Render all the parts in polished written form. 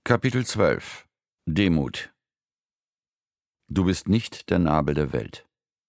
Kapitel 12 Demut. Du bist nicht der Nabel der Welt.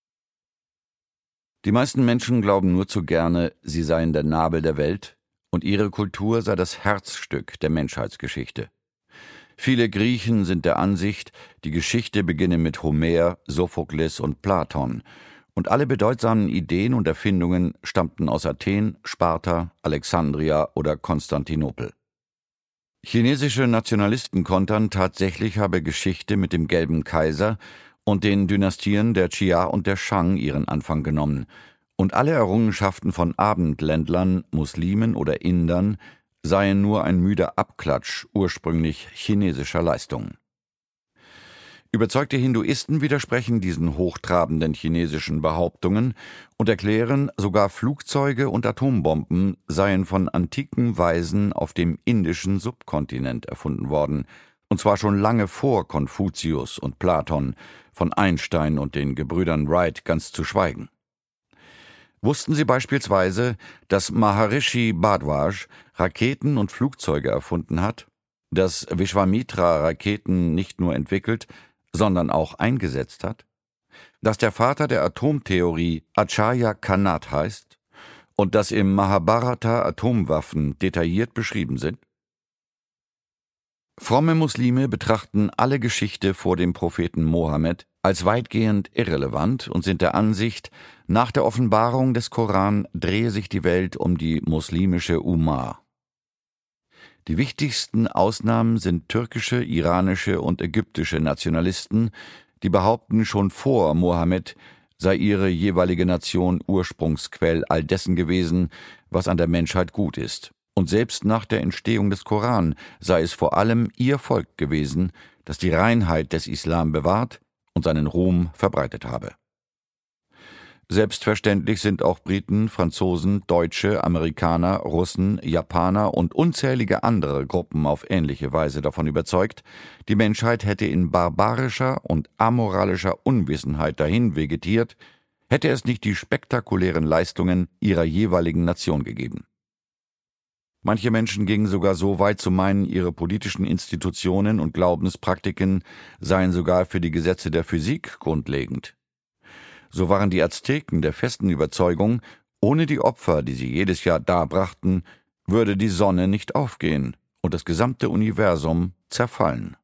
Die meisten Menschen glauben nur zu gerne, sie seien der Nabel der Welt und ihre Kultur sei das Herzstück der Menschheitsgeschichte. Viele Griechen sind der Ansicht, die Geschichte beginne mit Homer, Sophokles und Platon und alle bedeutsamen Ideen und Erfindungen stammten aus Athen, Sparta, Alexandria oder Konstantinopel. Chinesische Nationalisten kontern, tatsächlich habe Geschichte mit dem Gelben Kaiser und den Dynastien der Xia und der Shang ihren Anfang genommen, und alle Errungenschaften von Abendländlern, Muslimen oder Indern seien nur ein müder Abklatsch ursprünglich chinesischer Leistungen. Überzeugte Hinduisten widersprechen diesen hochtrabenden chinesischen Behauptungen und erklären, sogar Flugzeuge und Atombomben seien von antiken Weisen auf dem indischen Subkontinent erfunden worden, und zwar schon lange vor Konfuzius und Platon, von Einstein und den Gebrüdern Wright ganz zu schweigen. Wussten Sie beispielsweise, dass Maharishi Bhardwaj Raketen und Flugzeuge erfunden hat, dass Vishwamitra Raketen nicht nur entwickelt, sondern auch eingesetzt hat, dass der Vater der Atomtheorie Acharya Kanat heißt und dass im Mahabharata Atomwaffen detailliert beschrieben sind? Fromme Muslime betrachten alle Geschichte vor dem Propheten Mohammed als weitgehend irrelevant und sind der Ansicht, nach der Offenbarung des Koran drehe sich die Welt um die muslimische Ummah. Die wichtigsten Ausnahmen sind türkische, iranische und ägyptische Nationalisten, die behaupten, schon vor Mohammed sei ihre jeweilige Nation Ursprungsquell all dessen gewesen, was an der Menschheit gut ist. Und selbst nach der Entstehung des Koran sei es vor allem ihr Volk gewesen, das die Reinheit des Islam bewahrt und seinen Ruhm verbreitet habe. Selbstverständlich sind auch Briten, Franzosen, Deutsche, Amerikaner, Russen, Japaner und unzählige andere Gruppen auf ähnliche Weise davon überzeugt, die Menschheit hätte in barbarischer und amoralischer Unwissenheit dahin vegetiert, hätte es nicht die spektakulären Leistungen ihrer jeweiligen Nation gegeben. Manche Menschen gingen sogar so weit zu meinen, ihre politischen Institutionen und Glaubenspraktiken seien sogar für die Gesetze der Physik grundlegend. So waren die Azteken der festen Überzeugung, ohne die Opfer, die sie jedes Jahr darbrachten, würde die Sonne nicht aufgehen und das gesamte Universum zerfallen.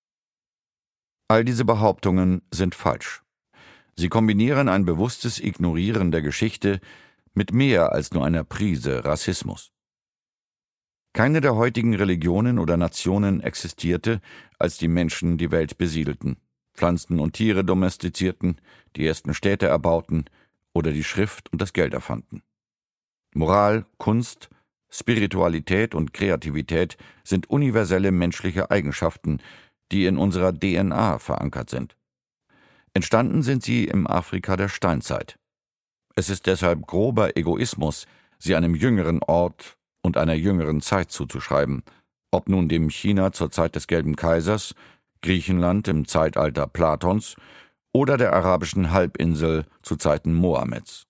All diese Behauptungen sind falsch. Sie kombinieren ein bewusstes Ignorieren der Geschichte mit mehr als nur einer Prise Rassismus. Keine der heutigen Religionen oder Nationen existierte, als die Menschen die Welt besiedelten, Pflanzen und Tiere domestizierten, die ersten Städte erbauten oder die Schrift und das Geld erfanden. Moral, Kunst, Spiritualität und Kreativität sind universelle menschliche Eigenschaften, die in unserer DNA verankert sind. Entstanden sind sie im Afrika der Steinzeit. Es ist deshalb grober Egoismus, sie einem jüngeren Ort und einer jüngeren Zeit zuzuschreiben, ob nun dem China zur Zeit des Gelben Kaisers, Griechenland im Zeitalter Platons oder der arabischen Halbinsel zu Zeiten Mohammeds.